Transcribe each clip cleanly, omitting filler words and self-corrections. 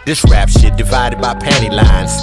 This rap shit divided by panty lines.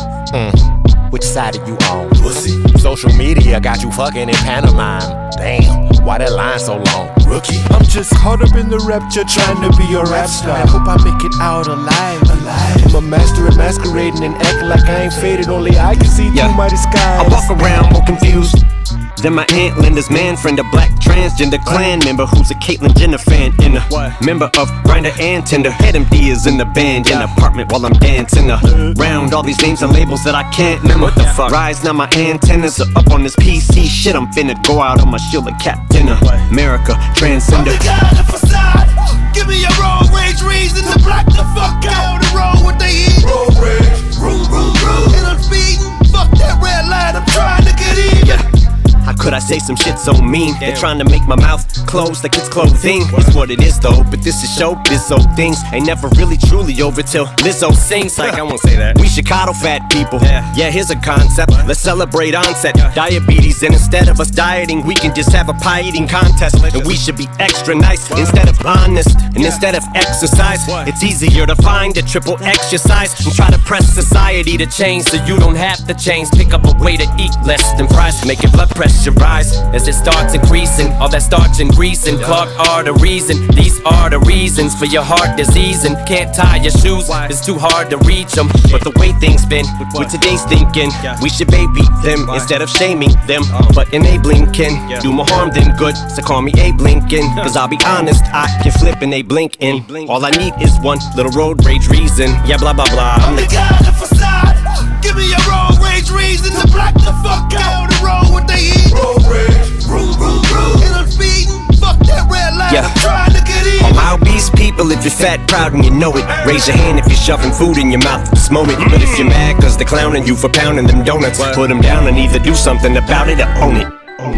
Which side are you on? Pussy. Social media got you fucking in pantomime. Damn, why that line so long? Rookie. I'm just caught up in the rapture, trying to be a rap star. I hope I make it out alive. I'm a master at masquerading and acting like I ain't faded. Only I can see through my disguise. I walk around more confused than my Aunt Linda's man friend, a black transgender clan member who's a Caitlyn Jenner fan and a member of Grindr and Tinder. Head empty is in the band in an apartment while I'm dancing around all these names and labels that I can't remember. What the fuck? Rise now, my antennas are up on this PC shit. I'm finna go out on my shield like Captain America, transcender. The guy on the facade, give me a road rage reason to block the fuck out the road what they eat. Road rage, room, and I'm speeding. Fuck that red light, I'm trying to get even. How could I say some shit so mean? They're trying to make my mouth close like it's clothing. It's what it is though, but this is showbiz, so things ain't never really truly over till Lizzo sings. Like I won't say that. We should coddle fat people. Yeah, here's a concept. Let's celebrate onset diabetes, and instead of us dieting, we can just have a pie eating contest. And we should be extra nice instead of honest, and instead of exercise, it's easier to find a triple exercise and try to press society to change so you don't have to change. Pick up a way to eat less than fries, make your blood pressure rise as it starts increasing. All that starch and grease and clogged arteries, and these are the reasons for your heart disease. And can't tie your shoes, it's too hard to reach them. But the way things been with today's thinking, we should baby them instead of shaming them. But enabling can do more harm than good, so call me Abe Lincoln. Cause I'll be honest, I can flip and they blink in. All I need is one little road rage reason. Yeah, blah blah blah. I'm the guy on the facade, give me a road rage reason to block the fuck out the road what they eat. Road rage, room, and I'm speeding. Fuck that red light, I'm trying to get in. All my obese people, if you're fat, proud, and you know it, raise your hand if you're shoving food in your mouth at this moment. But if you're mad cause they're clowning you for pounding them donuts, put them down and either do something about it or own it.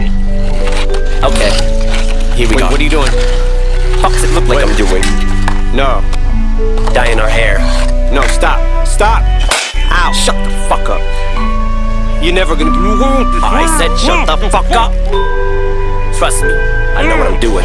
Okay, here we go. What are you doing? Fuck's it look like I'm doing? No. Dyeing our hair. No, stop. Ow, shut the fuck up. You're never gonna be I said shut the fuck up. Trust me, I know what I'm doing.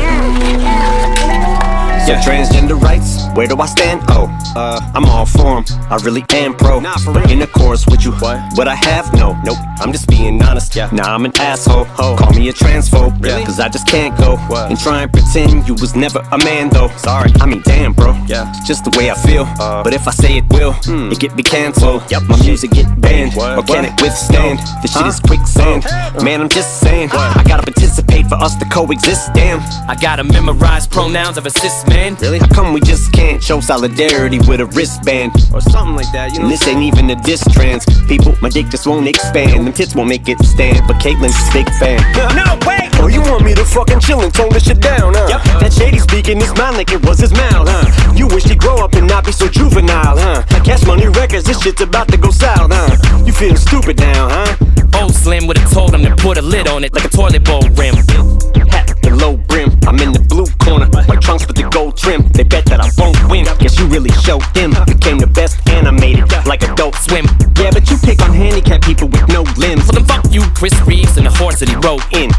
Yeah, transgender rights, where do I stand? Oh, I'm all for 'em, I really am pro. But in accords with you, what I have? Nope, I'm just being honest. Nah, I'm an asshole, call me a transphobe. Cause I just can't go and try and pretend you was never a man though. Sorry, I mean damn bro, it's just the way I feel. But if I say it will, it get me cancelled. My music get banned, or can it withstand? This shit is quicksand, man I'm just saying. I gotta participate for us to coexist, damn. I gotta memorize pronouns of a cis man. Really? How come we just can't show solidarity with a wristband or something like that? You know, and this ain't even a diss trans people. My dick just won't expand, them tits won't make it stand. But Caitlyn's a big fan. No, wait! Oh, you want me to fucking chill and tone this shit down, huh? That shady speaking his mind like it was his mouth, huh? You wish he'd grow up and not be so juvenile, huh? Cash Money Records, this shit's about to go south, huh? You feel stupid now, huh? Old Slim would've told him to put a lid on it like a toilet bowl rim. Hat the low brim, I'm in the blue corner. My trunks with the gold trim, they bet that I won't win. Guess you really showed them, became the best animated like Adult Swim. Yeah, but you pick on handicapped people with no limbs. Well then fuck you, Chris Reeves, and the horse that he rode in.